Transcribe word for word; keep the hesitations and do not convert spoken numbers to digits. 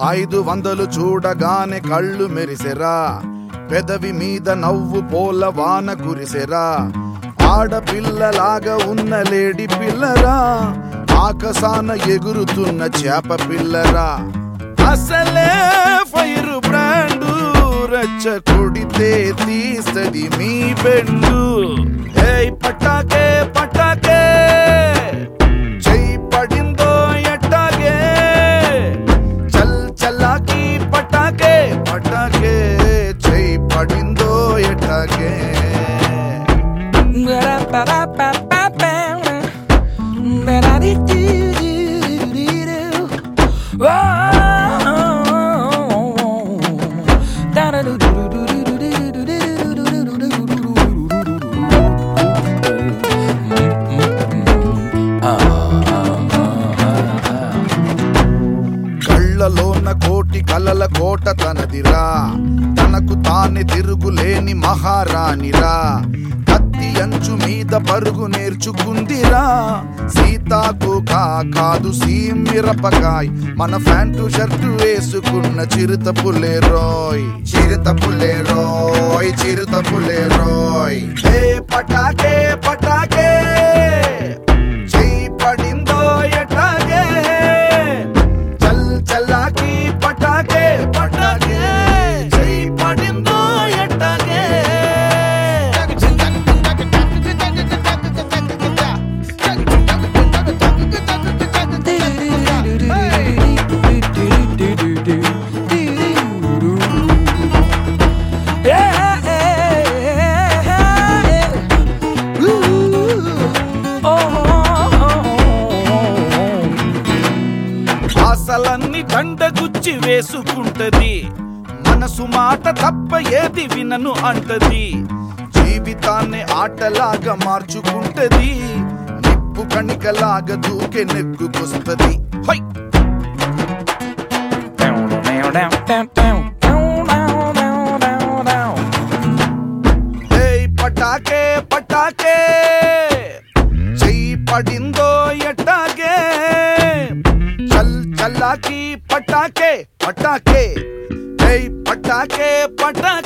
ఐదు వందలు చూడగానే కళ్ళు మెరిసెరా, పెదవి మీద నవ్వు పోల వాన కురిసెరా. ఆడపిల్లలాగా ఉన్న లేడి పిల్లరా, ఆకాశాన ఎగురుతున్న చేప పిల్లరా. అసలే ఫైర్ బ్రాండు, రచ్చ కొడితే తీస్తది మీ బెండు. ఏయ్ పటాకే పటాకే, చెయ్యి పడిందో ఎట్టాగే, చల్ చల్లాకి పటాకే పటాకే, చెయ్యి పడిందో ఎట్టాగే. కళ్ళలోన కోటి కలల కోట తనదిరా, తనకు తానే తిరుగులేని మహారాణిరా. కత్తి అంచు మీద పరుగు నేర్చుకుందిరా, సీతాకు కాదు సీమిరపకాయ్. మన ప్యాంటు షర్టు వేసుకున్న చిరుత పులేరోయ్, చిరుత పులేరోయ్, చిరుత పులేరోయ్. ఏ పటాకే పటాకే, చెయ్యి పడిందో ఎటాగే, చల్ చల్లాకి పటాకే పటాకే, చెయ్యి పడిందో ఎటాగే. ఆశలన్నీ దండగుచ్చి వేసుకుంటది, మనసు మాట తప్ప ఏది వినను అంటది. జీవితాన్ని ఆటలాగా మార్చుకుంటది, నిప్పు కణికలాగా దూకే నెగ్గుకొస్తది. హై ఏయ్ పటాకే పటాకే, చెయ్యి పడిందో ఎట్టాగే, చల్ చల్లాకి పటాకే పటాకే, ఏయ్ పటాకే పటాకే.